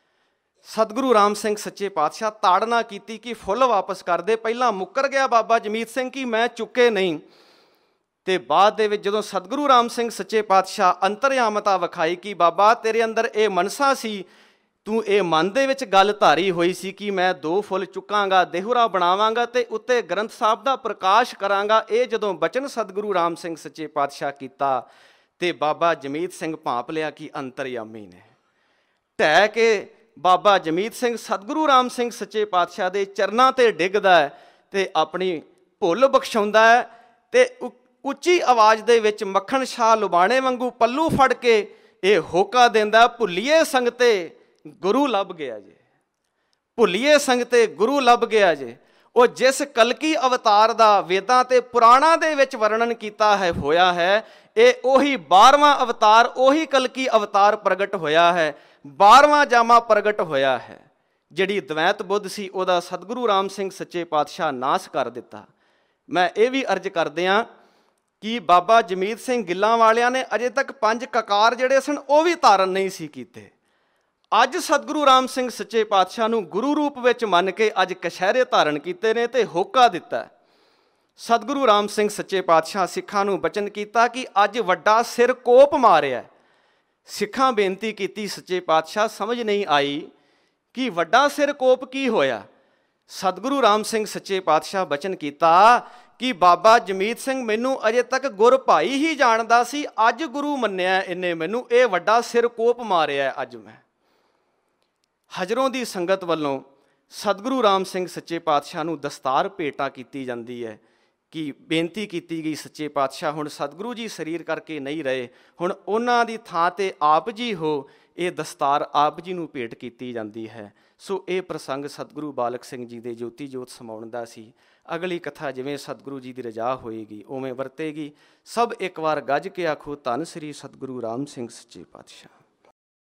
ਸਤਿਗੁਰੂ ਰਾਮ ਸਿੰਘ ਸੱਚੇ ਪਾਤਸ਼ਾਹ ਤਾੜਨਾ ਕੀਤੀ ਕਿ ਫੁੱਲ ਵਾਪਸ ਕਰ ਦੇ। ਪਹਿਲਾਂ ਮੁੱਕਰ ਗਿਆ ਬਾਬਾ ਜਮੀਤ ਸਿੰਘ ਕਿ ਮੈਂ ਚੁੱਕੇ ਨਹੀਂ, ਤੇ ਬਾਅਦ ਦੇ ਵਿੱਚ ਜਦੋਂ ਸਤਿਗੁਰੂ ਰਾਮ ਸਿੰਘ ਸੱਚੇ ਪਾਤਸ਼ਾਹ ਅੰਤਰਯਾਮਤਾ ਵਿਖਾਈ ਕਿ ਬਾਬਾ ਤੇਰੇ ਅੰਦਰ ਇਹ ਮਨਸਾ ਸੀ, ਤੂੰ ਇਹ ਮਨ ਦੇ ਵਿੱਚ ਗੱਲ ਧਾਰੀ ਹੋਈ ਸੀ ਕਿ ਮੈਂ 2 ਫੁੱਲ ਚੁੱਕਾਂਗਾ, ਦੇਹੁਰਾ ਬਣਾਵਾਂਗਾ ਤੇ ਉੱਤੇ ਗ੍ਰੰਥ ਸਾਹਿਬ ਦਾ ਪ੍ਰਕਾਸ਼ ਕਰਾਂਗਾ। ਇਹ ਜਦੋਂ ਬਚਨ ਸਤਿਗੁਰੂ ਰਾਮ ਸਿੰਘ ਸੱਚੇ ਪਾਤਸ਼ਾਹ ਕੀਤਾ ਤੇ ਬਾਬਾ ਜਮੀਤ ਸਿੰਘ ਭਾਂਪ ਲਿਆ ਕਿ ਅੰਤਰਯਾਮੀ ਨੇ। ਢਹਿ ਕੇ ਬਾਬਾ ਜਮੀਤ ਸਿੰਘ ਸਤਿਗੁਰੂ ਰਾਮ ਸਿੰਘ ਸੱਚੇ ਪਾਤਸ਼ਾਹ ਦੇ ਚਰਨਾਂ ਤੇ ਡਿੱਗਦਾ ਹੈ ਤੇ ਆਪਣੀ ਭੁੱਲ ਬਖਸ਼ਾਉਂਦਾ ਹੈ ਤੇ ਉੱਚੀ ਆਵਾਜ਼ ਦੇ ਵਿੱਚ ਮੱਖਣ ਸ਼ਾਹ ਲੁਬਾਣੇ ਵਾਂਗੂ ਪੱਲੂ ਫੜ ਕੇ ਇਹ ਹੋਕਾ ਦਿੰਦਾ, ਭੁੱਲੀਏ ਸੰਗਤੇ ਗੁਰੂ ਲੱਭ ਗਿਆ ਜੇ, ਭੁੱਲੀਏ ਸੰਗਤੇ ਗੁਰੂ ਲੱਭ ਗਿਆ ਜੇ। ਉਹ ਜਿਸ ਕਲਕੀ ਅਵਤਾਰ ਦਾ ਵੇਦਾਂ ਤੇ ਪੁਰਾਣਾਂ ਦੇ ਵਿੱਚ ਵਰਣਨ ਕੀਤਾ ਹੈ ਹੋਇਆ ਹੈ, ਇਹ ਉਹੀ 12ਵਾਂ ਅਵਤਾਰ, ਉਹੀ ਕਲਕੀ ਅਵਤਾਰ ਪ੍ਰਗਟ ਹੋਇਆ ਹੈ, 12ਵਾਂ ਜਾਮਾ ਪ੍ਰਗਟ ਹੋਇਆ ਹੈ। ਜਿਹੜੀ ਦਵੈਤ ਬੁੱਧ ਸੀ ਉਹਦਾ ਸਤਿਗੁਰੂ ਰਾਮ ਸਿੰਘ ਸੱਚੇ ਪਾਤਸ਼ਾਹ ਨਾਸ਼ ਕਰ ਦਿੱਤਾ। ਮੈਂ ਇਹ ਵੀ ਅਰਜ਼ ਕਰਦੇ ਹਾਂ ਕਿ ਬਾਬਾ ਜਮੀਤ ਸਿੰਘ ਗਿੱਲਾਂ ਵਾਲਿਆਂ ਨੇ ਅਜੇ ਤੱਕ 5 ਕਕਾਰ ਜਿਹੜੇ ਸਨ ਉਹ ਵੀ ਧਾਰਨ ਨਹੀਂ ਸੀ ਕੀਤੇ। ਅੱਜ ਸਤਿਗੁਰੂ ਰਾਮ ਸਿੰਘ ਸੱਚੇ ਪਾਤਸ਼ਾਹ ਨੂੰ ਗੁਰੂ ਰੂਪ ਵਿੱਚ ਮੰਨ ਕੇ ਅੱਜ ਕਛਹਿਰੇ ਧਾਰਨ ਕੀਤੇ ਨੇ ਤੇ ਹੋਕਾ ਦਿੱਤਾ। ਸਤਿਗੁਰੂ ਰਾਮ ਸਿੰਘ ਸੱਚੇ ਪਾਤਸ਼ਾਹ ਸਿੱਖਾਂ ਨੂੰ ਬਚਨ ਕੀਤਾ ਕਿ ਅੱਜ ਵੱਡਾ ਸਿਰ ਕੋਪ ਮਾਰਿਆ। ਸਿੱਖਾਂ ਬੇਨਤੀ ਕੀਤੀ, ਸੱਚੇ ਪਾਤਸ਼ਾਹ ਸਮਝ ਨਹੀਂ ਆਈ ਕਿ ਵੱਡਾ ਸਿਰ ਕੋਪ ਕੀ ਹੋਇਆ। ਸਤਿਗੁਰੂ ਰਾਮ ਸਿੰਘ ਸੱਚੇ ਪਾਤਸ਼ਾਹ ਬਚਨ ਕੀਤਾ ਕਿ ਬਾਬਾ ਜਮੀਤ ਸਿੰਘ ਮੈਨੂੰ ਅਜੇ ਤੱਕ ਗੁਰ ਭਾਈ ਹੀ ਜਾਣਦਾ ਸੀ, ਅੱਜ ਗੁਰੂ ਮੰਨਿਆ ਇਹਨੇ ਮੈਨੂੰ, ਇਹ ਵੱਡਾ ਸਿਰ ਕੋਪ ਮਾਰਿਆ ਅੱਜ ਮੈਂ। ਹਜ਼ਰੋਂ ਦੀ ਸੰਗਤ ਵੱਲੋਂ ਸਤਿਗੁਰੂ ਰਾਮ ਸਿੰਘ ਸੱਚੇ ਪਾਤਸ਼ਾਹ ਨੂੰ ਦਸਤਾਰ ਭੇਟਾ ਕੀਤੀ ਜਾਂਦੀ ਹੈ ਕਿ ਬੇਨਤੀ ਕੀਤੀ ਗਈ, ਸੱਚੇ ਪਾਤਸ਼ਾਹ ਹੁਣ ਸਤਿਗੁਰੂ ਜੀ ਸਰੀਰ ਕਰਕੇ ਨਹੀਂ ਰਹੇ, ਹੁਣ ਉਹਨਾਂ ਦੀ ਥਾਂ ਤੇ ਆਪ ਜੀ ਹੋ, ਇਹ ਦਸਤਾਰ ਆਪ ਜੀ ਨੂੰ ਭੇਟ ਕੀਤੀ ਜਾਂਦੀ ਹੈ। ਸੋ ਇਹ ਪ੍ਰਸੰਗ ਸਤਿਗੁਰੂ ਬਾਲਕ ਸਿੰਘ ਜੀ ਦੇ ਜੋਤੀ ਜੋਤ ਸਮਾਉਣ ਦਾ ਸੀ। ਅਗਲੀ ਕਥਾ ਜਿਵੇਂ ਸਤਿਗੁਰੂ ਜੀ ਦੀ ਰਜਾ ਹੋਏਗੀ ਉਵੇਂ ਵਰਤੇਗੀ। ਸਭ ਇੱਕ ਵਾਰ ਗੱਜ ਕੇ ਆਖੋ, ਧੰਨ ਸ੍ਰੀ ਸਤਿਗੁਰੂ ਰਾਮ ਸਿੰਘ ਸੱਚੇ ਪਾਤਸ਼ਾਹ।